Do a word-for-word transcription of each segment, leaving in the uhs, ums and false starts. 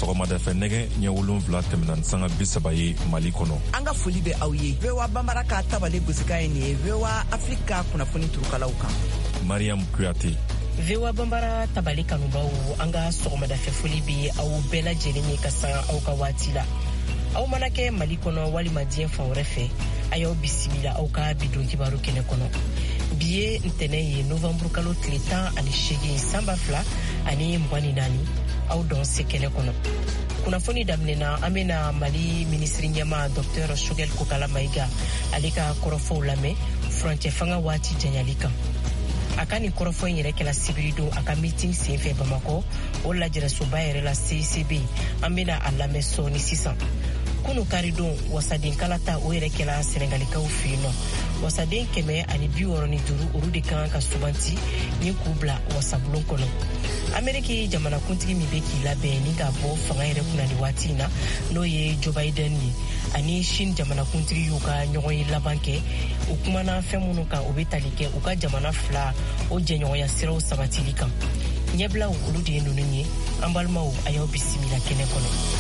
sɔgɔmada fɛ nɛgɛ ɲɛ wolonwula tɛmɛna ni sanga bi saba ye Mali kɔnɔ. An ka foli bɛ aw ye. V O A Banbara ka tabale gosika ye nin ye V O A Afrika kunnafoni turukalaw kan. Mariam Kuyate. V O A Banbara tabale kanubaw, an ka sɔgɔmada fɛ foli bɛ aw bɛɛ lajɛlen ye ka sanga aw ka waati la. Aw mana kɛ Mali kɔnɔ walima diɲɛ fan wɛrɛ fɛ, a y'aw bisimila aw ka bidon kibaru kɛnɛ kɔnɔ. Bi ye ntɛnɛn ye novembre kalo tile tan ani seegin san ba fila ani mugan ni naani. Aw dɔn se kɛnɛ kɔnɔ. Kunnafoni daminɛna an bɛna Mali minisiri ɲɛma Dr Choguel Kokala Maïga ale ka kɔrɔfɔw lamɛn furancɛ fanga waati janyali kan. A ka nin kɔrɔfɔ in yɛrɛ kɛla sibiri don a ka meeting senfɛ Bamakɔ o lajɛrɛsoba yɛrɛ la C I C B. An bɛna a lamɛn sɔɔni sisan. Kunu karidon wasaden kalata o yɛrɛ kɛla Senegalikaw fɛ yen nɔ. Wasaden kɛmɛ ani bi wɔɔrɔ ni duuru olu de kan ka subanti ni k'u bila wasabulon kɔnɔ. Ameriki jamanakuntigi min bɛ k'i labɛn ni ka bɔ fanga yɛrɛ kunna ni waati in na n'o ye Joe Biden ye ani Chine jamanakuntigi y'u ka ɲɔgɔn ye laban kɛ. U kumana fɛn minnu kan u bɛ tali kɛ u ka jamana fila o jɛɲɔgɔnya siraw sabatili kan. Ɲɛbilaw olu de ye ninnu ye. An balimaw a y'aw bisimila kɛnɛ kɔnɔ.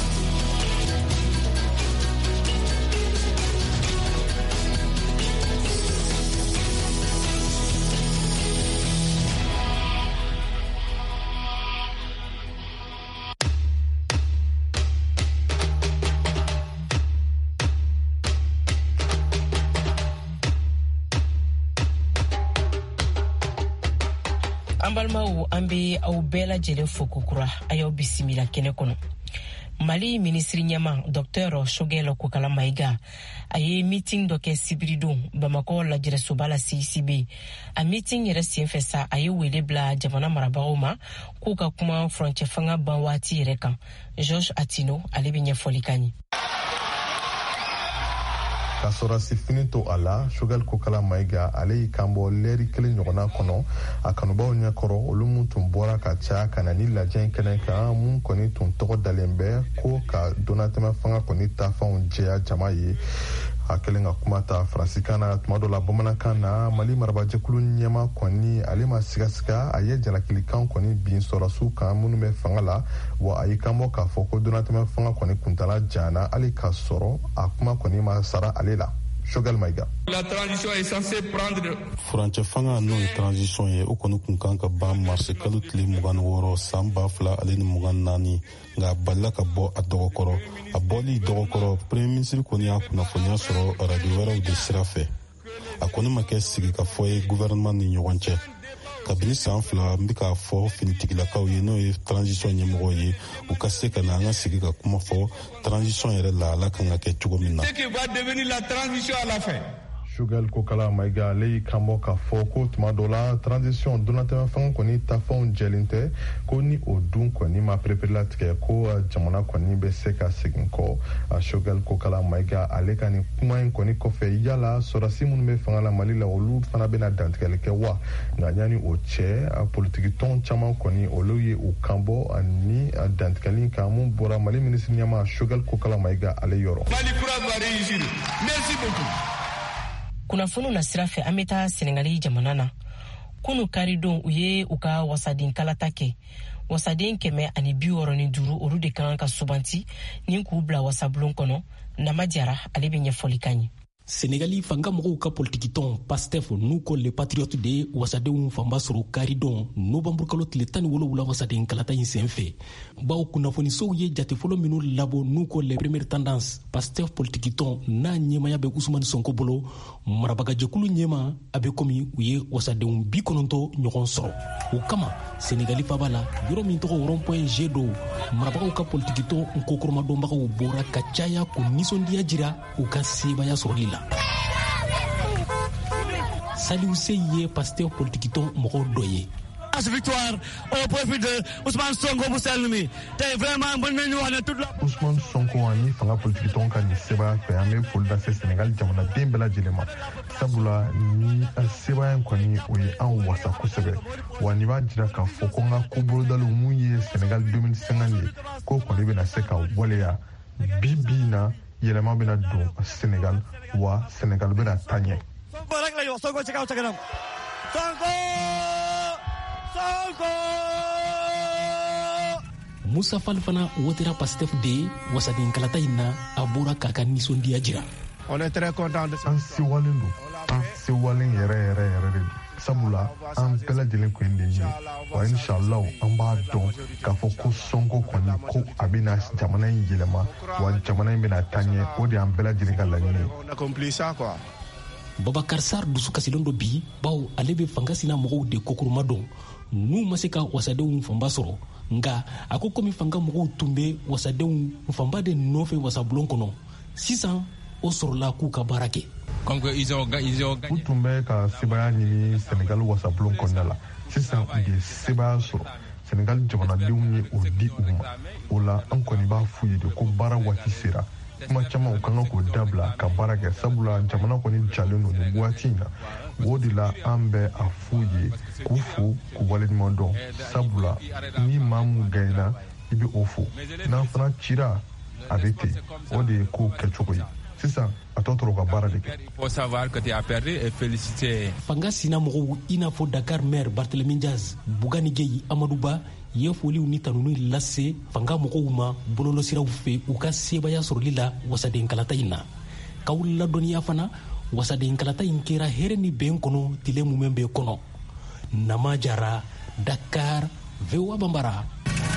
Ambalmaw an bɛ aw bɛɛ lajɛlen fo kokura a y'aw bisimila kɛnɛ kɔnɔ. Mali minisiri ɲɛma Dr Choguel Kokala Maïga a ye meeting dɔ kɛ sibiri don Bamakɔ lajɛrɛsoba la C I C B. A meeting yɛrɛ senfɛ sa a ye wele bila jamana marabagaw ma k'u ka kuma furancɛ fanga ban waati yɛrɛ kan. George Atino ale bɛ ɲɛfɔli kan ye. Ka sɔrɔsi fini to a la, Choguel Kokala Maïga ale y'i kanbɔ lɛri kelen ɲɔgɔnna kɔnɔ a kanubaw ɲɛkɔrɔ olu mun tun bɔra ka caya ka na ni lajɛ kɛnɛ kan mun kɔni tun tɔgɔ dalen bɛ ko ka donatɛmɛ fanga kɔni taafanw jɛya jama ye. A kelen ka kuma ta faransikan na tuma dɔ la bamanankan na Mali marabajɛkulu ɲɛma kɔni ale ma sigasiga a ye jalakilikan kɔni bin sɔrɔsiw kan minnu bɛ fanga la wa a y'i kanbɔ k'a fɔ ko donatɛmɛ fanga kɔni kuntala jana hali k'a sɔrɔ a kuma kɔni ma sara ale la. Choguel Maïga. La transition est censée prendre. Furancɛ fanga n'o ye transition ye o kɔni kun kan ka ban marse kalo tile mugan ni wɔɔrɔ san ba fila ale ni mugan naani nka a balila ka bɔ a dɔgɔkɔrɔ. A bɔli dɔgɔkɔrɔ premier ministre kɔni y'a kunnafoniya sɔrɔ radio wɛrɛw de sira fɛ. A kɔni ma kɛ sigikafɔ ye gouvernement ni ɲɔgɔn cɛ. Kabini san fila n bɛ k'a fɔ finitigilakaw ye n'o ye transition ɲɛmɔgɔ ye u ka se ka na an ka sigi ka kuma fɔ transition yɛrɛ lahala kan ka kɛ cogo min na. Ce qui va devenir la transition à la fin. Choguel Kokala Maïga ale y'i kanbɔ k'a fɔ ko tuma dɔ la transition donatɛmɛ fanga kɔni taafanw jɛlen tɛ ko ni o dun kɔni ma pereperelatigɛ ko jamana kɔni bɛ se ka segin kɔ. Choguel Kokala Maïga ale ka nin kuma in kɔni kɔfɛ yala sɔrɔsi minnu bɛ fanga la Mali la olu fana bɛna dantigɛli kɛ wa nka yanni o cɛ politiki tɔn caman kɔni olu ye u kanbɔ ni dantigɛli kan mun bɔra Mali minisiri ɲɛma Choguel Kokala Maïga ale yɔrɔ. Mali kura va réussir. Merci beaucoup. Kunnafoni na sira fɛ an bɛ taa Senegali jamana na. Kunu karidon u ye u ka wasaden kalata kɛ. Wasaden kɛmɛ ani bi wɔɔrɔ ni duuru olu de kan ka subanti ni k'u bila wasabulon kɔnɔ. Nama Jara ale bɛ ɲɛfɔli kan ye. Senegali fanga mɔgɔw ka politiki tɔn PASTEF n'u ko les patriotes de wasadenw fanba sɔrɔ karidon novembre kalo tile tan ni wolonwula wasaden kalata in senfɛ. Bawo kunnafonisow ye jate fɔlɔ minnu labɔ n'u ko les premières tendances PASTEF politiki tɔn n'a ɲɛmaya bɛ Ousmane Sonko bolo marabagajɛkulu ɲɛma a bɛ komi u ye wasadenw bi kɔnɔntɔ ɲɔgɔn sɔrɔ. O kama Senegali faba la yɔrɔ min tɔgɔ rond-point G do marabagaw ka politiki tɔn nkokɔrɔmadɔnbagaw bɔra ka caya k'u nisɔndiya jira u ka sebaya sɔrɔli la. Saliou Sey ye pasteur politique ton mɔgɔw dɔ ye. Victoire au profit de Ousmane Sonko Mousselmi. T'es vraiment bon nañu wax ne toute la Ousmane Sonko ani fanga politique ton ka ni seba fɛ an bɛ foli lase Sénégal jamana den bɛɛ lajɛlen ma. Sabula ni seba in kɔni o ye an wasa kosɛbɛ wa ni b'a jira k'a fɔ ko n ka kobolodaliw mun ye Sénégal deux mille cinquante ye k'o kɔni bɛna se ka waleya bi bi na yɛlɛma bɛna don Sénégal wa Sénégal bɛna taa ɲɛ. Sonko rek la yo Sonko ci kaw ca kanam. Sonko Sonko Musa Fall fana wotera Pastef de wasaden kalata in na a bɔra k'a ka nisɔndiya jira. On est très content de ça. An sewalen don, an sewalen yɛrɛ yɛrɛ yɛrɛ de don. Sabula an bɛɛ lajɛlen ko in de ye wa inshallah an b'a dɔn k'a fɔ ko Sonko kɔni ko a bɛna jamana in yɛlɛma wa jamana in bɛna taa ɲɛ, o de y'an bɛɛ lajɛlen ka laɲini ye. On a accompli ça quoi. Babakar Sarr dusu kasilen dɔ bi bawo ale bɛ fanga sina mɔgɔw de kokoroma dɔn n'u ma se ka wasadenw fanba sɔrɔ nka a ko komi fanga mɔgɔw tun bɛ wasadenw fanba de nɔfɛ wasabulon kɔnɔ sisan o sɔrɔla k'u ka baara kɛ. U tun bɛ ka sebaya ɲini Senegal wasabulon kɔnɔna la sisan u ye sebaya sɔrɔ Senegal jamanadenw ye o di u ma o la an kɔni b'a f'u ye de ko baara waati sera kuma caman u kan ka k'o dabila ka baara kɛ sabula jamana kɔni jalen don nin waati in na o de la an bɛ a f'u ye k'u fo k'u waleɲuman dɔn sabula ni maa mun gɛnna i bɛ o fo n'an fana cira a bɛ ten o de ye kow kɛcogo ye sisan a tɔ tora ka baara de kɛ. Fanga sina mɔgɔw i n'a fɔ Dakar maire Barthélémy Diaz, Bougani Gueye Amadou Ba ye foliw ni tanunu lase fanga mɔgɔw ma bɔlɔlɔsiraw fɛ u ka sebaya sɔrɔli la wasaden kalata in na. K'aw ladɔnniya fana wasaden kalata in kɛra hɛrɛ ni bɛn kɔnɔ tile mun bɛ kɔnɔ. Nama Jara, Dakar, V O A Bambara.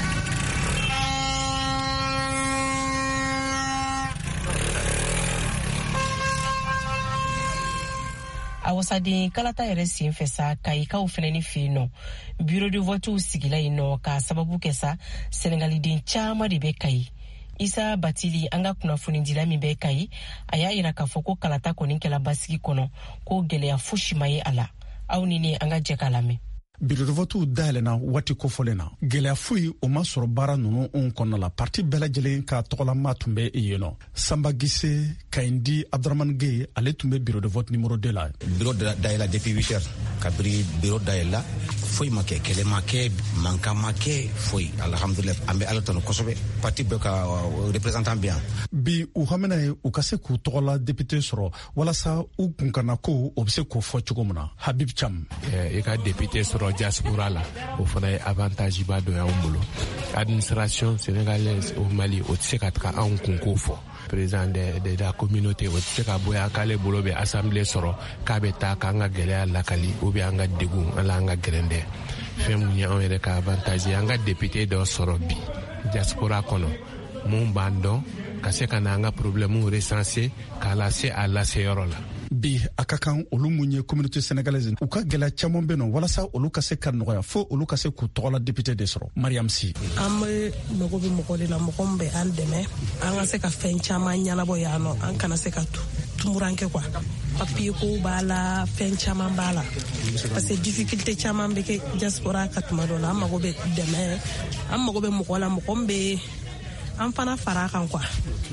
A wasaden kalata yɛrɛ sen fɛ sa kayikaw fɛnɛ ni fɛ yen nɔ bureau de vote sigila yen nɔ k'a sababu kɛ sa Senegaliden caman de bɛ Kayi. Isa Batili an ka kunnafonidila min bɛ Kayi a y'a yira k'a fɔ ko kalata kɔni kɛla basigi kɔnɔ ko gɛlɛya fosi ma ye a la. Aw ni ne an ka jɛ k'a lamɛn. Bureau de vote dayɛlɛnna waati kofɔlen na gɛlɛya foyi o ma sɔrɔ baara ninnu kɔnɔna la parti bɛɛ lajɛlen ka tɔgɔlama tun bɛ yen nɔ. Samba Gise Kayindi Abdramane Gueye ale tun bɛ bureau de vote numéro deux la. Bureau dayɛlɛla depuis huit heures kabiri bureau dayɛlɛla foyi ma kɛ kɛlɛ ma kɛ mankan ma kɛ foyi alhamdulilayi an bɛ ala tanu kosɛbɛ parti bɛɛ ka représentant bɛ yan. Bi u hamina ye u ka se k'u tɔgɔla député sɔrɔ walasa u kunkana ko o bɛ se k'o fɔ cogo min na. Habib Cham. I ka député sɔrɔ diaspora la o fana ye avantage ba dɔ y'anw bolo administration sénégalaise au Mali o tɛ se ka taga anw kunko fɔ président de, de la communauté o tɛ se ka bɔ yan k'ale bolo bɛ assemblée sɔrɔ k'a bɛ taa k'an ka gɛlɛya lakali ou bien an ka degun ala an ka gɛrɛndɛ fɛn mun ye anw yɛrɛ ka avantage an ka député dɔ sɔrɔ bi diaspora kɔnɔ mun b'an dɔn ka se ka na an ka problème recenser k'a lase a laseyɔrɔ la. Bi a ka kan olu mun ye communauté sénégalaise u ka gɛlɛya caman bɛ nɔ walasa olu ka se ka nɔgɔya fo olu ka se k'u tɔgɔla député de sɔrɔ. Mariam Si. An bɛ mago bɛ mɔgɔ de la mɔgɔ min bɛ an dɛmɛ an ka se ka fɛn caman ɲɛnabɔ yan nɔ an kana se ka tumuran kɛ quoi papier ko b'a la fɛn caman b'a la parce que difficulté caman bɛ kɛ diaspora ka tuma dɔ la an mago bɛ dɛmɛ an mago bɛ mɔgɔ la mɔgɔ min bɛ an fana fara kan quoi.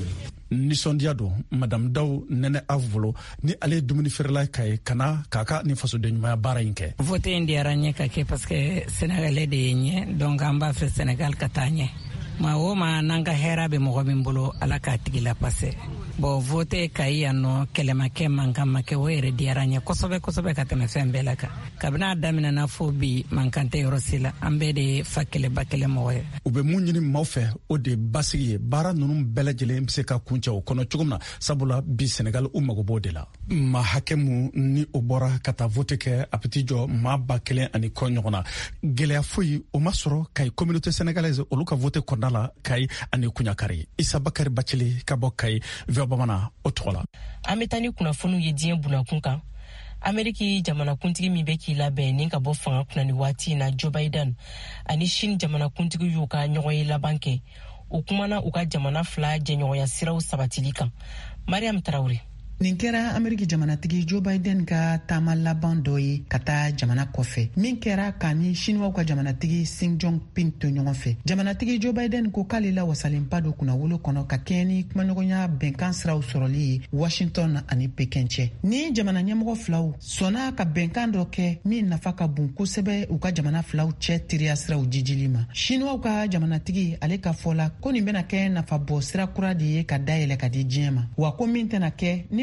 Nisɔndiya don Madame Daw Nɛnɛ Avolo ni ale ye dumuni feerela ka ye kana k'a ka ni fasoden ɲumanya baara in kɛ. Vote in diyara n ye ka kɛ parce que Sénégalais de ye ɲɛ donc an b'a fɛ Sénégal ka taa ɲɛ ma o ma n'an ka hɛrɛ bɛ mɔgɔ min bolo ala k'a tigi la passe bon vote Kayi yan nɔ kɛlɛmakɛ mankan ma kɛ o yɛrɛ diyara n ye kosɛbɛ kosɛbɛ ka tɛmɛ fɛn bɛɛ la kan kabini a daminɛna fo bi mankan tɛ yɔrɔ si la an bɛɛ de ye fa kɛlɛ ba kɛlɛ mɔgɔ ye. U bɛ mun ɲini maaw fɛ o de basigi ye baara ninnu bɛɛ lajɛlen bɛ se ka kuncɛ o kɔnɔ cogo min na sabula bi Sénégal u mago b'o de la. Maa hakɛ mun ni o bɔra ka taa vote kɛ a bɛ jɔ maa ba kelen ani kɔ ɲɔgɔn na gɛlɛya foyi o ma sɔrɔ Kayi communauté sénégalaise olu ka vote kɔnɔna la Kayi ani Kuɲakari. Isa Bakari Bacili ka bɔ Kayi Bamanan o tɔgɔ la. An bɛ taa ni kunnafoniw ye diɲɛ bunakun kan. Ameriki jamanakuntigi min bɛ k'i labɛn ni ka bɔ fanga kunna ni waati in na Joe Biden ani Chine jamanakuntigi y'u ka ɲɔgɔn ye laban kɛ. O kumana u ka jamana fila jɛɲɔgɔnya siraw sabatili kan. Mariam Traoré. Nin kɛra Ameriki jamanatigi Joe Biden ka taama laban dɔ ye ka taa jamana kɔfɛ min kɛra ka ni Chinois ka jamanatigi Xi Jinping to ɲɔgɔn fɛ. Jamanatigi Joe Biden ko k'ale la wasalenba dɔ kunnawolo kɔnɔ ka kɛɲɛ ni kumaɲɔgɔnya bɛnkan siraw sɔrɔli ye Washington ani Pekin cɛ. Ni jamana ɲɛmɔgɔ filaw sɔnna ka bɛnkan dɔ kɛ min nafa ka bon kosɛbɛ u ka jamana filaw cɛ teriya siraw jijili ma. Chinois ka jamanatigi ale ka fɔ la ko nin bɛna kɛ nafabɔ sira kura de ye ka dayɛlɛ ka di diɲɛ ma wa ko min tɛna kɛ ni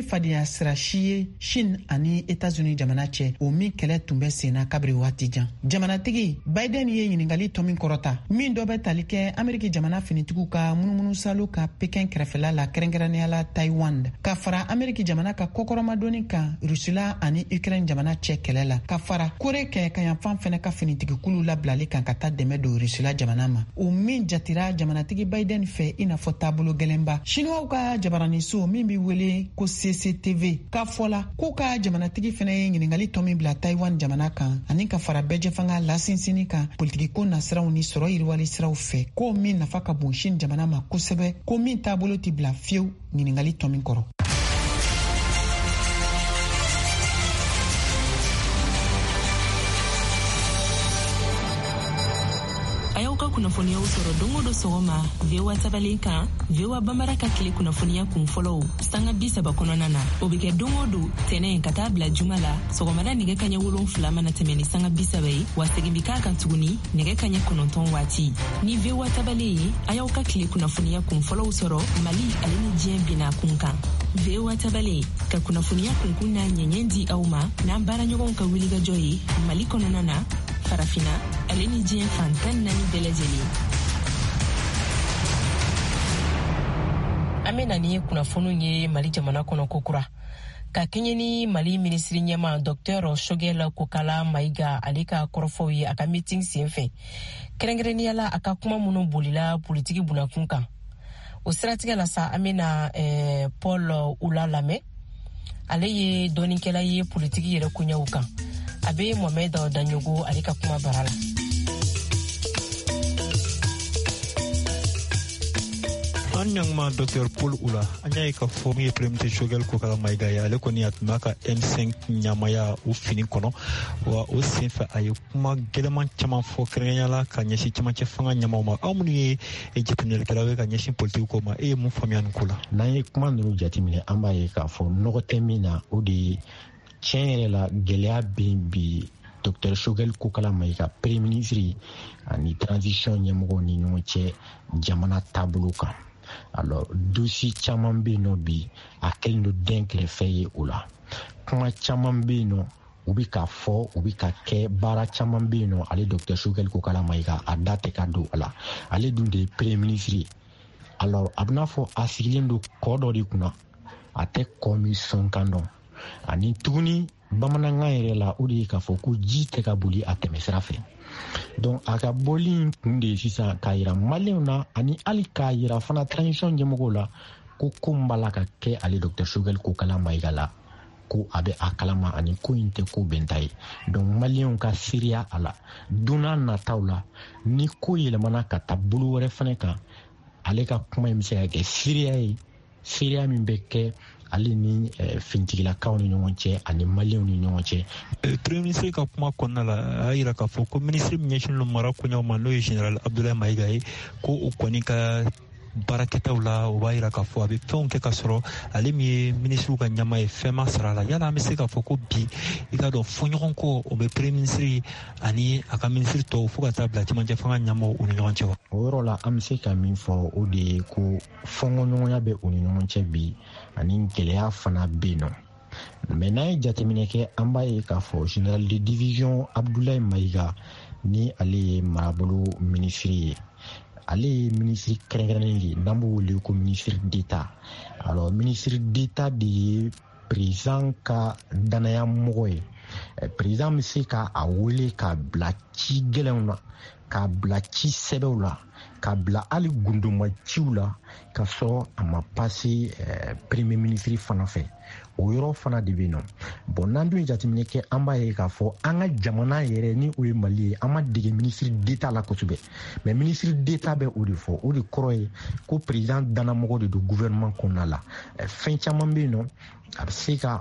ni fadenya sira si ye Chine ani États-Unis jamana cɛ o min kɛlɛ tun bɛ sen na kabiri waati jan. Jamanatigi Biden ye ɲiningali tɔ min kɔrɔta min dɔ bɛ tali kɛ Ameriki jamana finitigiw ka munumunu salo ka Pekin kɛrɛfɛla la kɛrɛnkɛrɛnnenya la Taiwan ka fara Ameriki jamana ka kɔkɔrɔmadonni kan Rusila ani Ukraine jamana cɛ kɛlɛ la ka fara Kore kɛ kayanfan fɛnɛ ka finitigikulu labilali kan ka taa dɛmɛ don Rusila jamana ma. O min jatira jamanatigi Biden fɛ i n'a fɔ taabolo gɛlɛnba. Chinois ka jabaraniso min bi wele ko C C T V k'a fɔla k'u ka jamanatigi fɛnɛ ye ɲiningali tɔ min bila Taiwan jamana kan ani ka fara bɛjɛ fanga lasinsini kan politikiko nasiraw ni sɔrɔ yiriwali siraw fɛ ko min nafa ka bon Chine jamana ma kosɛbɛ ko min taabolo ti bila fiyewu ɲiningali tɔ min kɔrɔ. Ka kunnafoniya sɔrɔ don o don sɔgɔma V O A tabalen kan V O A Bambara ka tile kunnafoniya kun fɔlɔw sanga bi saba kɔnɔna na o bɛ kɛ don o don tɛnɛ ka taa bila juma la sɔgɔmada nɛgɛ kaɲɛ wolonfila mana tɛmɛ ni sanga bi saba ye wa segin bi k'a kan tuguni nɛgɛ kaɲɛ kɔnɔntɔn waati ni V O A tabalen ye a y'aw ka tile kunnafoniya kun fɔlɔw sɔrɔ Mali ale ni diɲɛ binna kun kan V O A tabalen ka kunnafoniya kunkun n'a ɲɛɲɛ di aw ma n'an baaraɲɔgɔnw ka wulikajɔ ye Mali kɔnɔna na farafina ale ni diɲɛ fantan naani bɛɛ lajɛlen. An bɛna ni kunnafoniw ye Mali jamana kɔnɔ kokura ka kɛɲɛ ni Mali minisiri ɲɛma Dr Shogel Kokala Mayiga ale ka kɔrɔfɔw ye a ka meeting sen fɛ kɛrɛnkɛrɛnnenya la a ka kuma minnu bolila politiki bunakun kan. O siratigɛ la sa an bɛna eh, Paul Ula lamɛn ale ye dɔɔnikɛla ye politiki yɛrɛ koɲɛw kan. A bɛ Mohamed Danyogo ale ka kuma bara la. An ɲangma Dr Paul Ula an y'a ye ka fɔ min ye Premier ministre Shogel Kokala Mayiga ye ale kɔni a tun b'a ka M cinq ɲamaya o fini kɔnɔ wa o senfɛ a ye kuma gɛlɛman caman fɔ kɛrɛnkɛrɛnnenya la ka ɲɛsin cɛmancɛ fanga ɲamaw ma. Aw minnu ye jateminɛlikɛlaw ye ka ɲɛsin politiki ko ma e ye mun faamuya nin ko la? N'an ye kuma ninnu jateminɛ an b'a ye k'a fɔ nɔgɔ tɛ min na o de ye tiɲɛ yɛrɛ la gɛlɛya bɛ bi Dr Shogel Kokala Mayiga Premier ministre ani transition ɲɛmɔgɔw ni ɲɔgɔn cɛ jamana taabolo kan. Alors dossier caman bɛ yen nɔ bi a kɛlen don den kɛrɛfɛ ye o la kuma caman bɛ yen nɔ u bɛ ka fɔ u bɛ ka kɛ baara caman bɛ yen nɔ ale Dr Shogel Kokala Mayiga a da tɛ ka don a la ale dun de ye Premier ministre ye. Alors a bɛ n'a fɔ a sigilen don kɔ dɔ de kunna a tɛ kɔ min sɔn kan dɔn ani tuguni bamanankan yɛrɛ la o de ye k'a fɔ ko ji tɛ ka boli a tɛmɛ sira fɛ. Donc a ka bɔli in kun de ye sisan k'a yira maliyɛnw na ani hali k'a yira fana transition ɲɛmɔgɔw la ko ko min b'a la ka kɛ ale Dr Shogel Kokala Mayiga la ko a bɛ a kalama ani ko in tɛ ko bɛnta ye. Donc maliyɛnw ka seereya a la don n'a nataw la ni ko yɛlɛmana ka taa bolo wɛrɛ fana kan ale ka kuma in bɛ se ka kɛ seereya ye seereya min bɛ kɛ ale ni fintigilakaw ni ɲɔgɔn cɛ ani maliyɛnw ni ɲɔgɔn cɛ. Premier ministre ka kuma kɔnɔna la a y'a yira k'a fɔ ko ministre min ɲɛsinnen don mara koɲɛw ma n'o ye Général Abdoulaye Mayiga ye ko o kɔni ka baarakɛtaw la o b'a yira k'a fɔ a bɛ fɛnw kɛ ka sɔrɔ ale min ye ministre ka ɲama ye fɛn ma sara la. Yala an bɛ se k'a fɔ ko bi i ka dɔn fɔɲɔgɔn kɔ o bɛ Premier ministre ani a ka ministre tɔw fo ka taa bila cɛmancɛ fanga ɲamaw u ni ɲɔgɔn cɛ wa? O yɔrɔ la an bɛ se ka min fɔ o de ye ko fɔnkɔɲɔgɔnya bɛ u ni ɲɔgɔn cɛ bi ani gɛlɛya fana bɛ yen nɔ. Mais n'an ye jateminɛ kɛ an b'a ye k'a fɔ Général de division Abdoulaye Mayiga ni ale ye marabolo ministre ye. Ale ye ministre kɛrɛnkɛrɛnnen de ye n'an b'o wele ko ministre d'État. Alors ministre d'État de ye président ka danaya mɔgɔ ye. Président bɛ se k'a wele k'a bila ci gɛlɛnw na k'a bila ci sɛbɛnw la k'a bila hali gundoma ciw la ka sɔrɔ a ma pase Premier ministre fana fɛ. O yɔrɔ fana de bɛ yen nɔ. Bon n'an dun ye jateminɛ kɛ an b'a ye k'a fɔ an ka jamana yɛrɛ ni o ye Mali ye an ma dege ministre d'État la kosɛbɛ. Mais ministre d'État bɛ o de fɔ o de kɔrɔ ye ko président danamɔgɔ de don gouvernement kɔnɔna la. Fɛn caman bɛ yen nɔ a bɛ se ka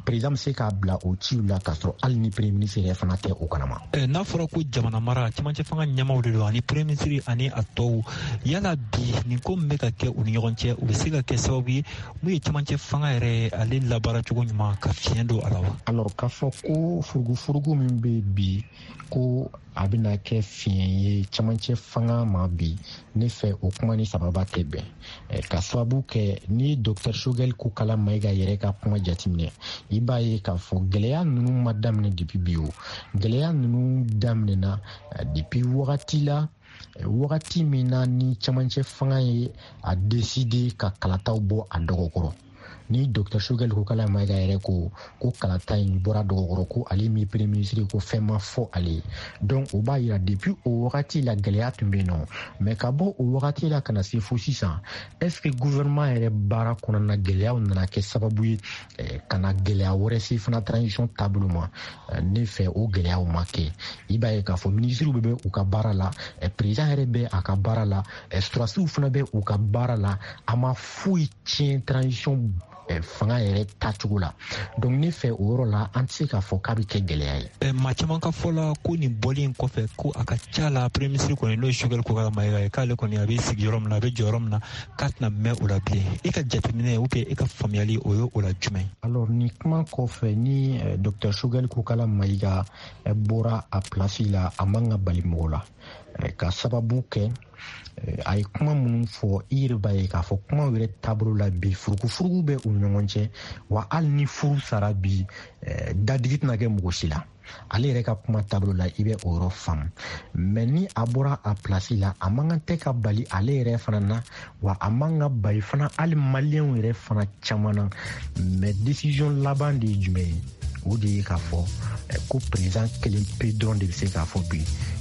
président bɛ se k'a bila o ciw la k'a sɔrɔ hali ni premier ministre yɛrɛ fana tɛ o kalama. N'a fɔra ko jamana mara cɛmancɛ fanga ɲɛmaw de don ani premier ministre ani a tɔw yala bi nin ko min bɛ ka kɛ u ni ɲɔgɔn cɛ u bɛ se ka kɛ sababu ye mun ye cɛmancɛ fanga yɛrɛ ale labaara cogo ɲuman ka fiɲɛ don a la wa. alors k'a fɔ ko furugufurugu min bɛ bi ko a bɛna kɛ fiɲɛ ye cɛmancɛ fanga ma bi ne fɛ o kuma ni sababa tɛ bɛn ka sababu kɛ ni docteur Choguel Kokala Mayiga yɛrɛ ka kuma jateminɛ i b'a ye k'a fɔ gɛlɛya ninnu ma daminɛ depuis bi o gɛlɛya ninnu daminɛna depuis wagati la wagati min na ni cɛmancɛ fanga ye a décidé ka kalataw bɔ a dɔgɔkɔrɔ ni docteur Choguel Kokala Mayiga yɛrɛ ko ko kalata in bɔra dɔgɔkɔrɔ ko ale mi premier ministre ko fɛn ma fɔ ale donc o b'a yira depuis o wagati la gɛlɛya tun bɛ yen nɔ mais ka bɔ o wagati la kana se fo sisan est ce que gouvernement yɛrɛ baara kɔnɔna gɛlɛyaw nana kɛ sababu ye kana gɛlɛya wɛrɛ se fana transition taabolo ma ne fɛ o gɛlɛyaw ma kɛ i b'a ye k'a fɔ ministre bɛ bɛ u ka baara la président yɛrɛ bɛ a ka baara la sɔrɔdasiw fana bɛ u ka baara la a ma foyi tiɲɛ transition fanga yɛrɛ tacogo la donc ne fɛ o yɔrɔ la an tɛ se k'a fɔ k'a bɛ kɛ gɛlɛya ye. maa caman ka fɔ la ko nin bɔlen kɔfɛ ko a ka ca la premier ministre kɔni n'o ye Choguel Kokala Mayiga ye k'ale kɔni a bɛ sigi yɔrɔ min na a bɛ jɔ yɔrɔ min na k'a tɛna mɛn o la bilen e ka jateminɛ ou bien e ka faamuyali o ye o la jumɛn. alors nin kuma kɔfɛ ni docteur Choguel Kokala Mayiga bɔra a place la a man ka bali mɔgɔ la ka sababu kɛ a ye kuma minnu fɔ i yɛrɛ b'a ye k'a fɔ kuma yɛrɛ taabolo la bi furugufurugu bɛ u ɲɔgɔn cɛ wa hali ni furu sara bi dadigi tɛna kɛ mɔgɔ si la ale yɛrɛ ka kuma taabolo la i bɛ o yɔrɔ faamu mais ni a bɔra a place la a man kan tɛ ka bali ale yɛrɛ fana na wa a man ka bali fana hali maliyɛnw yɛrɛ fana caman na mais décision laban de ye jumɛn ye o de ye k'a fɔ ko président kelen pe dɔrɔn de bɛ se k'a fɔ bi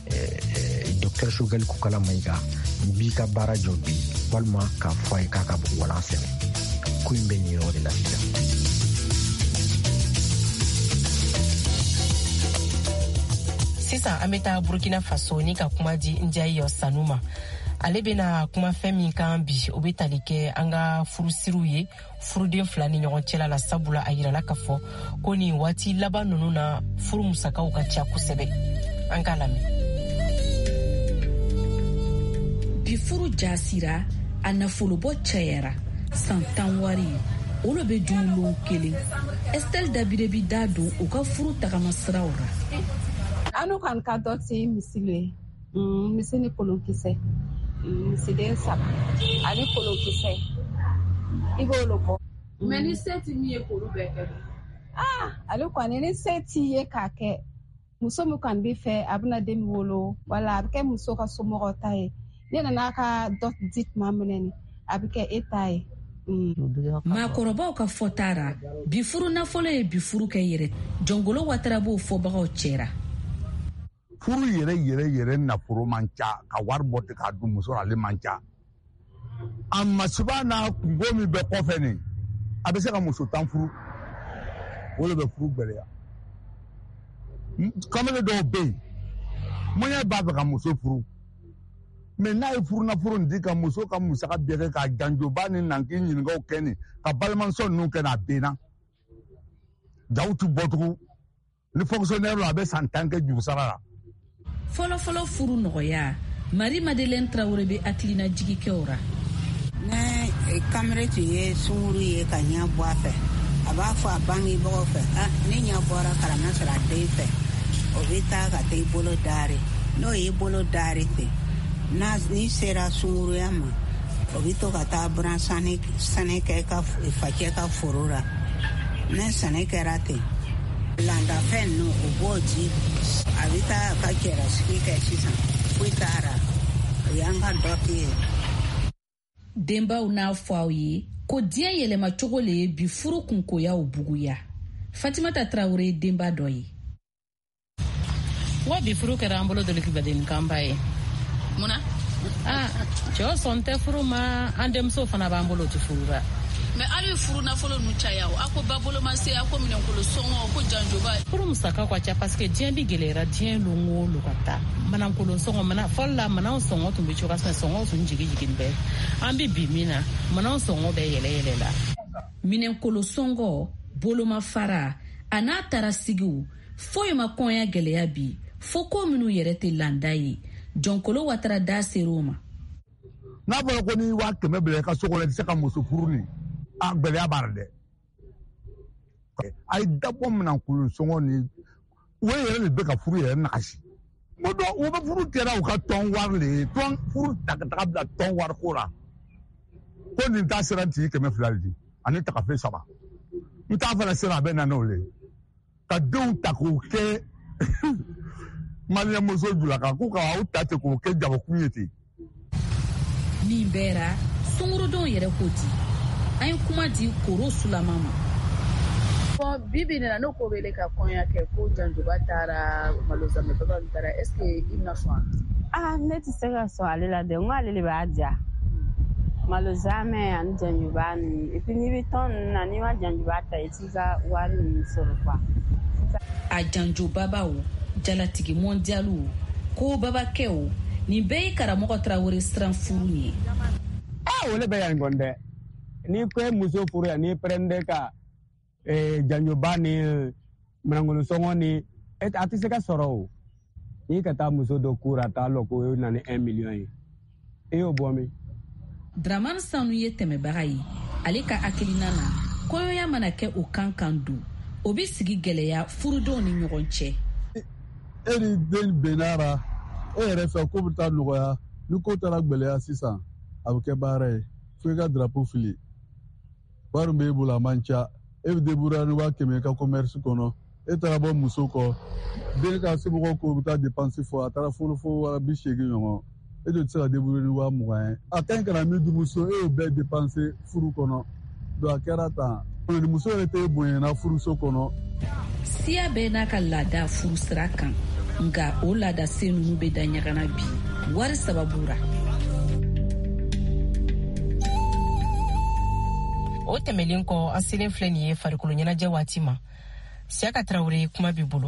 docteur Choguel Kokala Mayiga b'i ka baara jɔ bi walima k'a fɔ a ye k'a ka walan sɛbɛn ko in bɛ nin yɔrɔ de la sisan. sisan an bɛ taa Burkina Faso ni ka kuma di Ndiaye Sanu ma ale bɛna kuma fɛn min kan bi o bɛ tali kɛ an ka furusiriw ye furuden fila ni ɲɔgɔn cɛla la sabula a yirala k'a fɔ ko nin waati laban ninnu na furu musakaw ka ca kosɛbɛ an k'a lamɛn. bi furu jasira a nafolobɔ cayara san tan wari olu bɛ junulon kelen Estelle Dabire bi da don u ka furu tagama siraw ra. anu kan ka dɔ ti misile misi ni kolonkisɛ misiden saba ani kolonkisɛ i b'olu bɔ mais ni se ti min ye k'olu bɛɛ kɛ ah ale kɔni ni se ti ye k'a kɛ muso min kɔni bɛ fɛ a bɛna den wolo wala a bɛ kɛ muso ka somɔgɔw ta ye ne nana ka dɔ di tuma minɛ ni a bɛ kɛ e ta ye. maakɔrɔbaw ka fɔta ra bi furu nafolo ye bi furu kɛ yɛrɛ jɔngolo watara b'o fɔbagaw cɛra. furu yɛrɛ yɛrɛ yɛrɛ nafolo man ca ka wari bɔ ten k'a dun muso ale man ca a masiba n'a kungo min bɛ kɔfɛ nin a bɛ se ka muso tan furu o de bɛ furu gɛlɛya kamalen dɔw bɛ yen mɔɲɛ b'a fɛ ka muso furu mais n'a ye furu nafolo nin di ka muso ka musaka bɛɛ kɛ ka janjoba ni nanki ɲininkaw kɛ nin ka balimamuso ninnu kɛ nin a benna jaw tɛ bɔ tugun ni fonctionnaire la a bɛ san tan kɛ jurusara la. fɔlɔfɔlɔ furu nɔgɔya Marie Madeleine Traoré bɛ hakilina jigi kɛ o ra. ne kamere tun ye sunkuru ye ka ɲɛ bɔ a fɛ a b'a fɔ a bangebagaw fɛ ah ne ɲɛ bɔra karamasɔrɔ a den fɛ o bɛ taa ka taa i bolo daari n'o y'i bolo daari ten n'i sera sunkuruya ma o bɛ to ka taa buran sɛnɛ kɛ ka facɛ ka foro la ne sɛnɛ kɛra ten landafɛn ninnu o b'o di a bɛ taa ka cɛlasigi kɛ sisan foyi t'a ra o y'an ka dɔ kɛ ye. denbaw n'a fɔ aw ye ko diɲɛ yɛlɛma cogo le ye bi furu kunkoyaw buguya. Fatimata Traoré denba dɔ ye. wa bi furu kɛra an bolo dolikibaden kanba ye munna ah cɛw sɔn tɛ furu ma an denmuso fana b'an bolo tɛ furu la. mais ali furu nafolo nu caya o ako babolo ma se ako minenkolo sɔngɔ ko janjoba furu musaka ka ca parce que diɲɛ bi gɛlɛyara diɲɛ longo lo ka taa manankolo sɔngɔ mana fɔlɔ la manaw sɔngɔ tun bɛ cogoya min sɔngɔ tun jigi jigin bɛɛ an bɛ bi min na manaw sɔngɔ bɛɛ yɛlɛ yɛlɛ la. minenkolo sɔngɔ boloma fara a n'a taara sigiw foyi ma kɔnya gɛlɛya bi fo ko minnu yɛrɛ tɛ landa ye jɔnkolo watara da ser'o ma. n'a fɔra ko n'i waa kɛmɛ bila i ka so kɔnɔ i tɛ se ka muso furu ni a gɛlɛya b'a la dɛ. a ye dabɔ minɛnkolon sɔngɔ ni o yɛrɛ de bɛ ka furu yɛrɛ nagasi. o dɔn o bɛ furu kɛra u ka tɔn wari de ye tɔn furu ta ka taga bila tɔn wari ko la ko nin ta sera ti kɛmɛ fila de di ani tagafe saba n t'a fana sera a bɛ na n'o le ka denw ta k'o kɛ maliyɛnmuso jula kan k'u ka aw ta ten k'o kɛ jagokun ye ten. min bɛɛra sungurudenw yɛrɛ ko di an ye kuma di koro sulama ma. Bon bibi na no ko wele ka kɔnya kɛ ko janjuba taara malozame baba taara est ce que i bɛna sɔn ah ne tɛ se ka sɔn ale la dɛ n ko ale de b'a diya malozame ani janjuba ni et puis n'i bɛ tɔn ninnu na n'i ma janjuba ta i t'i ka wari ninnu sɔrɔ quoi. a janjubabaw jalatigi mondialu ko babakɛw nin bɛɛ ye karamɔgɔ Tarawele siran furu ye. ah o le bɛ yan kɔni dɛ n'i ko ye muso furu yan n'i pɛrɛnde ka janjoba ni minɛnkolonsɔngɔ ni a tɛ se ka sɔrɔ o n'i ka taa muso dɔ kura t'a lɔ ko o na ni un million ye e y'o bɔ min. Dramane Sanu ye tɛmɛbaga ye ale ka hakilina na kɔɲɔya mana kɛ o kan kan don o bɛ sigi gɛlɛya furudenw ni ɲɔgɔn cɛ. e ni den bɛnnara e yɛrɛ fɛ ko bɛ taa nɔgɔya ni ko taara gɛlɛya sisan a bɛ kɛ baara ye fo i ka drapeau fili wari b'e bolo a man ca. e bɛ débrouiller ni waa kɛmɛ ka commerce kɔnɔ e taara bɔ muso kɔ den ka semɔgɔw ko bɛ taa dépense fɔ a taara furu fo waa bi seegin ɲɔgɔn e de tɛ se ka débrouiller ni waa mugan ye a ka ɲi kana min dumuso e y'o bɛɛ dépense furu kɔnɔ donc a kɛra tan ni muso yɛrɛ tɛ bonyana furuso kɔnɔ. siya bɛɛ n'a ka laada furu sira kan nka o laada sen ninnu bɛ da ɲagana bi wari sababu ra. o tɛmɛlen kɔ an selen filɛ nin ye farikolo ɲɛnajɛ waati ma Siyaka Tarawele kuma b'i bolo.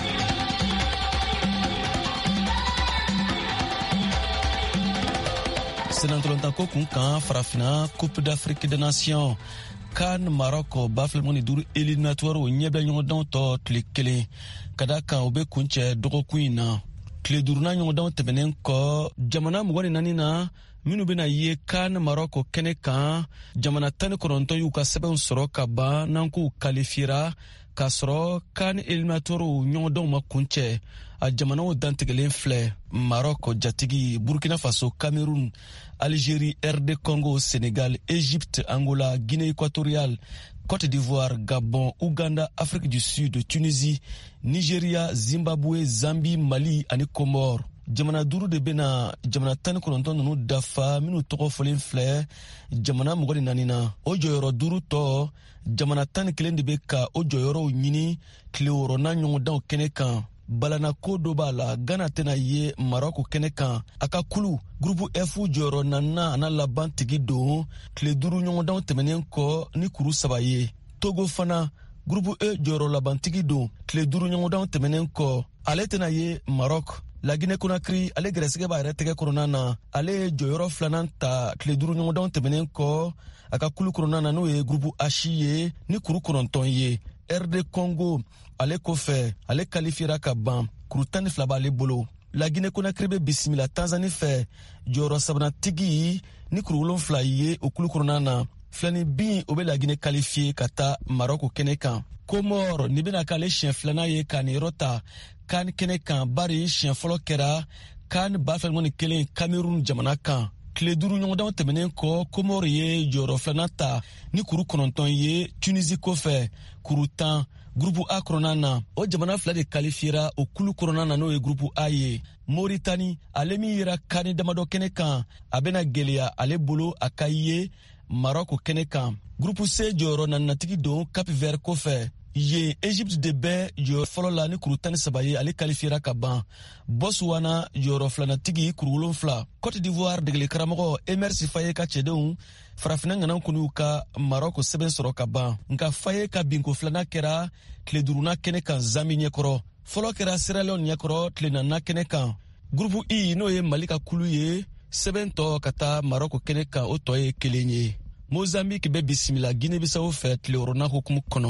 senatolontanko kun kan farafina coupe d'Afrique des nations kan Maroc bafilmoni duru éliminatoire o ɲɛbɛ ɲɔgɔndanw tɔ tile kelen ka da kan o bɛ kuncɛ dɔgɔkun in na tile duruna ɲɔgɔndanw tɛmɛnen kɔ jamana mugan ni naani na minnu bena ye kan Maroc kɛnɛ kan jamana tan ni kɔnɔntɔn y'u ka sɛbɛnw sɔrɔ ka ban n'an k'u kalifira k'a sɔrɔ kan éliminatoire ɲɔgɔndanw ma kuncɛ a jamanaw dantigɛlen filɛ Maroc jatigi Burkina Faso Cameroun Algérie R D Congo Sénégal Égypte Angola Guinée équatoriale Côte d'Ivoire Gabon Ouganda Afrique du Sud Tunisie Nigeria Zimbabwe Zambie Mali ani Comores. Jamana duuru de bena jamana tan ni kɔnɔntɔn ninnu dafa minnu tɔgɔ fɔlen filɛ jamana mɔgɔ ni naani na o jɔyɔrɔ duuru tɔ jamana tan ni kelen de bɛ ka o jɔyɔrɔw ɲini tile wɔɔrɔnan ɲɔgɔndanw kɛnɛ kan balana ko dɔ b'a la Ghana tɛna ye Maroc kɛnɛ kan a ka kulu groupe F jɔyɔrɔ naaninan ana laban tigi don tile duuru ɲɔgɔndanw tɛmɛnen kɔ ni kuru saba ye Togo fana groupe E jɔyɔrɔ labantigi don tile duuru ɲɔgɔndanw tɛmɛnen kɔ ale tɛna ye Maroc. La Guinée Conakry ale gɛrɛsɛgɛ b'a yɛrɛ tɛgɛ kɔnɔna na ale ye jɔyɔrɔ filanan ta tile duuru ɲɔgɔndanw tɛmɛnen kɔ a ka kulu kɔnɔna na n'o ye groupe H ye ni kuru kɔnɔntɔn ye R D Congo ale kɔfɛ ale kalifira ka ban kuru tan ni fila b'ale bolo. La Guinée Conakry bɛ bisimila Tanzanie fɛ jɔyɔrɔ sabanantigi ni kuru wolonfila ye o kulu kɔnɔna na filani bin o bɛ La Guinée qualifié ka taa Maroc kɛnɛ kan. Comores ni bɛna k'ale siɲɛ filanan ye k'a ni yɔrɔ ta kan kɛnɛ kan bari siɲɛ fɔlɔ kɛra kan ba fila ni kelen Cameroun jamana kan. Tile duuru ɲɔgɔndanw tɛmɛnen kɔ Comores ye jɔyɔrɔ filanan ta ni kuru kɔnɔntɔn ye Tunisie kɔfɛ kuru tan groupe A kɔnɔna na o jamana fila de kalifira o kulu kɔnɔna na n'o ye groupe A ye. Mauritanie ale min yera kani damadɔ kɛnɛ kan a bɛna gɛlɛya ale bolo a ka ye Maroc kɛnɛ kan. Groupe C jɔyɔrɔ naninatigi don Cap Vert kɔfɛ ye Égypte de bɛ jɔyɔrɔ fɔlɔ la ni kuru tan ni saba ye ale kalifira ka ban. Botswana jɔyɔrɔ filanatigi kuru wolonfila. Côte d'Ivoire degeli karamɔgɔ Emerse Faye ka cɛdenw farafina ŋanan kɔniw ka Maroc sɛbɛn sɔrɔ ka ban nka Faye ka binko filanan kɛra tile duuruna kɛnɛ kan Zambie ɲɛkɔrɔ fɔlɔ kɛra Sierra Leone ɲɛkɔrɔ tile naaninan kɛnɛ kan. Groupe I n'o ye Mali ka kulu ye sɛbɛn tɔ ka taa Maroc kɛnɛ kan o tɔ ye kelen ye. Mozambique bɛ bisimila Guinée Bissau fɛ tile wɔɔrɔnan hukumu kɔnɔ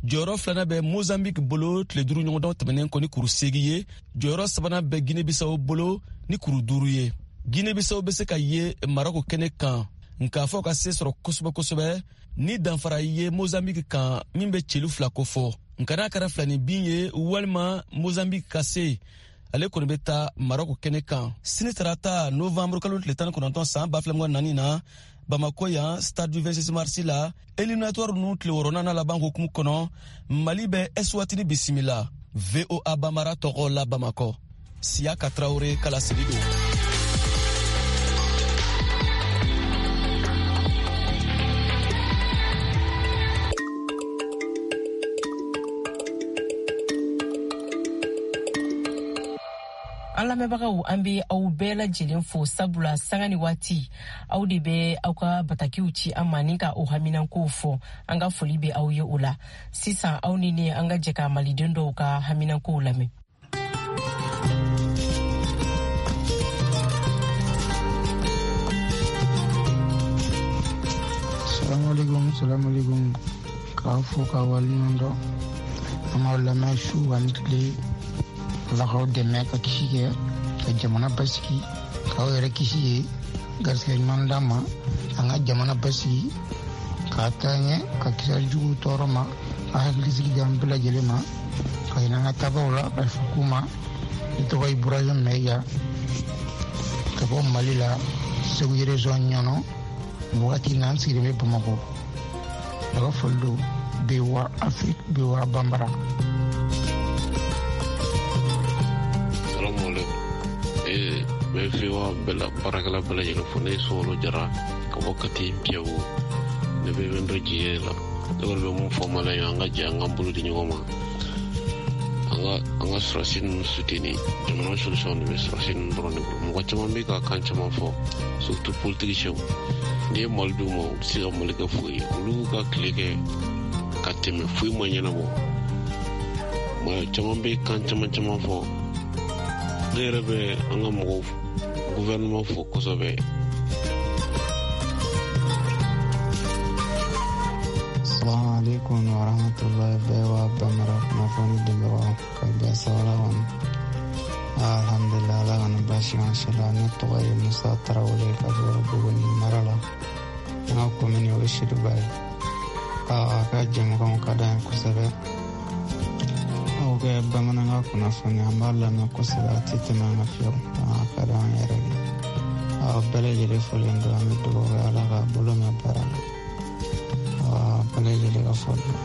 jɔyɔrɔ filana bɛ mozambique bolo tile duuru ɲɔgɔndaw tɛmɛnen kɔ ni kuru segi ye jɔyɔrɔ sabana bɛ guinée-bissau bolo ni kuru duuru ye guinée-bissau bɛ se ka ye maroko kɛnɛ kan nka fɔ ka se sɔrɔ kosɛbɛ kosɛbɛ ni danfara ye mozambique kan min bɛ celu fila ko fɔ nka n'a kɛra filani bin ye walima mozambique ka se ale kɔni bɛ taa maroko kɛnɛ kan sini tarata novembre kalo tile tan ni kɔnɔntɔn san ba fila mugan naani na Bamako yan stade du vingt-six mars la éliminatoire nu tile wɔɔrɔnan laban hokumu kɔnɔ Mali bɛ Eswatini bisimila V O A Bambara tɔgɔ la Bamako Siaka Traoré kala sigi don. An lamɛnbagaw an bɛ aw bɛɛ lajɛlen fo sabula sanga ni waati aw de bɛ aw ka batakiw ci an ma ni ka o haminankow fɔ an ka foli bɛ aw ye o la sisan aw ni ne an ka jɛ ka maliden dɔw ka haminankow lamɛn. Assalamualaikum, assalamualaikum. K'a fo k'a waleɲuman dɔn an b'aw lamɛn su ani tile. Ala k'aw dɛmɛ ka kisi kɛ ka jamana basigi k'aw yɛrɛ kisi ye garisɛgɛ ɲuman d'a ma an ka jamana basigi k'a taa ɲɛ ka kisa jugu tɔɔrɔ ma a hakilisigi di an bɛɛ lajɛlen ma ka hinɛ an ka tabaw la ka fuku ma ne tɔgɔ ye Ibrahim Mɛyiga ka bɔ Mali la Segu région ɲɔnɔ wagati na an sigilen bɛ Bamako a ka foli don V O A Afrique V O A Bambara. bɛ V O A bɛla baarakɛla bɛɛ lajɛlen fo ne ye Sowolo Jara ka bɔ Kati Piyawu ne bɛ bɛ ndɔ jiɲɛ la ne kɔni bɛ mun fɔ mala ye an ka jɛ an ka bolo di ɲɔgɔn ma an ka an ka sɔrɔsi ninnu suteni jamana solution de bɛ sɔrɔsi ninnu dɔrɔn de bolo mɔgɔ caman bɛ ka kan caman fɔ surtout politicien n'i ye Mali d'u ma u tɛ se ka Mali kɛ foyi ye olu ka tile kɛ ka tɛmɛ foyi ma ɲɛnabɔ mɔgɔ caman bɛ kan caman caman fɔ ne yɛrɛ bɛ an ka mɔgɔw gouvernement fo kosɛbɛ. Assalamu alaikum wa rahmatullahi wa barakatuh. Kunnafoni dɛmɛbagaw ka bɛn sawara kɔnɔ. Alhamdulillah ala kana basi kan si la. Ne tɔgɔ ye Musa Tarawele ka bɔ Buguni mara la. An ka commune o ye Sidiba ye. A ka jɛmukanw ka d'an ye kosɛbɛ. Aw kɛ bamanankan kunnafoni an b'a lamɛn kosɛbɛ a tɛ tɛmɛ an ka fiyewu a ka d'an yɛrɛ de. Aw bɛɛ lajɛlen fɔlen don an bɛ dugawu kɛ ala ka bolo mɛn baara la. Aw bɛɛ lajɛlen ka fɔli don.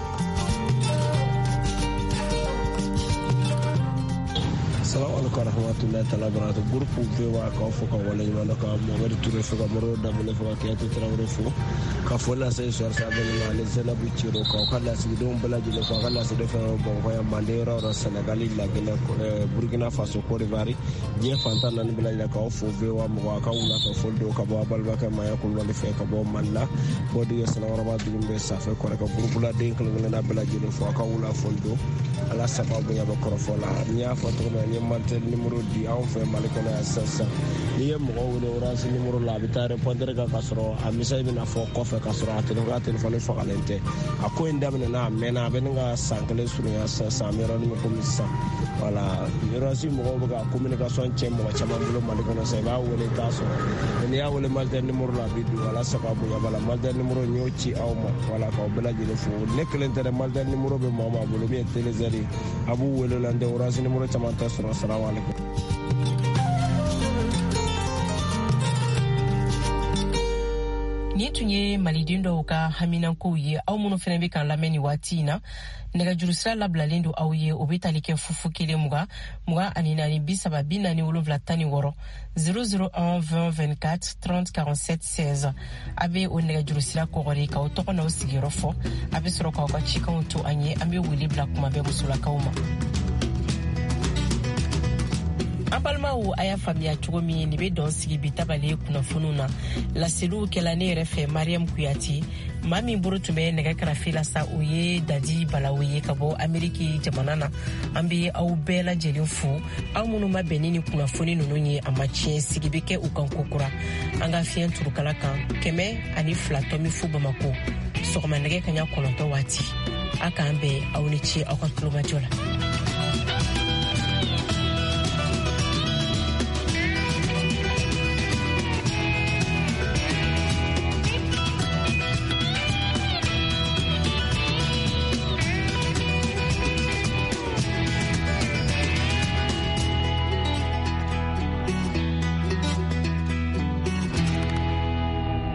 Assalamu alaikum warahmatullahi taala barakatuh. Groupe V O A k'aw fo ka waleɲuman dɔn ka Mohamed Touré fo ka Modibo Dembele fo ka Kiyatu Traoré fo ka foli lase Suwɛri Sabali ma ani Zainabu Ciro k'aw ka lasigidenw bɛɛ lajɛlen fo a ka lasigiden fɛn fɛn Bamakɔ yan Mande yɔrɔ yɔrɔ Senegali Laginɛ Burkina Faso Côte d'Ivoire diɲɛ fantan naani bɛɛ lajɛlen k'aw fo V O A mɔgɔ a ka wula fɛ foli don ka bɔ a balimakɛ Maya Kulubali fɛ ka bɔ Mali la Bɔdige Sɛnɛkɔrɔba dugu bɛ Safɛ kɔrɛ ka burukuladen kelen kelenna bɛɛ lajɛlen fo a ka wula foli don ala sababu bonya bɛ kɔrɔfɔ la n'i y'a fɔ cogo min na n ye Mantel numéro di anw fɛ Mali kɔnɔ yan sisan n'i ye mɔgɔ wele orange numéro la a bɛ taa répondeur kan ka sɔrɔ a message bɛna fɔ kɔfɛ ka sɔrɔ a téléphone a téléphone fagalen tɛ a ko in daminɛna a mɛnna a bɛ ne ka san kelen surunya sisan a bɛ yɔrɔnin min komi sisan voilà orange mɔgɔw bɛ ka communication cɛ mɔgɔ caman bolo Mali kɔnɔ sisan i b'a wele i t'a sɔrɔ n'i y'a wele Mantel numéro la a bɛ don ala sababu bonya b'a la Mantel numéro n y'o ci aw ma voilà k'aw bɛɛ lajɛlen fo ne kelen tɛ dɛ Mantel numéro bɛ maa maa bolo min ye télézeri a b'u wele la n tɛ orange numéro caman tɛ sɔrɔ salamu alaikum. Ni tun ye maliden dɔw ka haminankow ye aw minnu fana bɛ kan lamɛn ni waati in na nɛgɛjurusira labilalen don aw ye o bɛ tali kɛ fufu kelen mugan mugan ani naani bi saba bi naani wolonwula tan ni wɔɔrɔ zéro zéro un vingt vingt-quatre trente quarante-sept seize a bɛ o nɛgɛjurusira kɔgɔri k'aw tɔgɔ n'aw sigiyɔrɔ fɔ a bɛ sɔrɔ k'aw ka cikanw to an ye an bɛ wele bila kuma bɛɛ musolakaw ma. An balimaw a y'a faamuya cogo min nin bɛ dɔn sigi bi tabale kunnafoniw na laseliw kɛla ne yɛrɛ fɛ Mariam Kuyati maa min bolo tun bɛ nɛgɛ karafe la sa o ye Dadi Balawu ye ka bɔ Ameriki jamana na an bɛ aw bɛɛ lajɛlen fo aw minnu ma bɛnni ni kunnafoni ninnu ye a ma tiɲɛ sigi bɛ kɛ u kan kokura an ka fiɲɛ turukala kan kɛmɛ ani fila tɔmi fo Bamako sɔgɔma nɛgɛ kaɲa kɔnɔntɔn waati a k'an bɛn aw ni ce aw ka kulomajɔ la.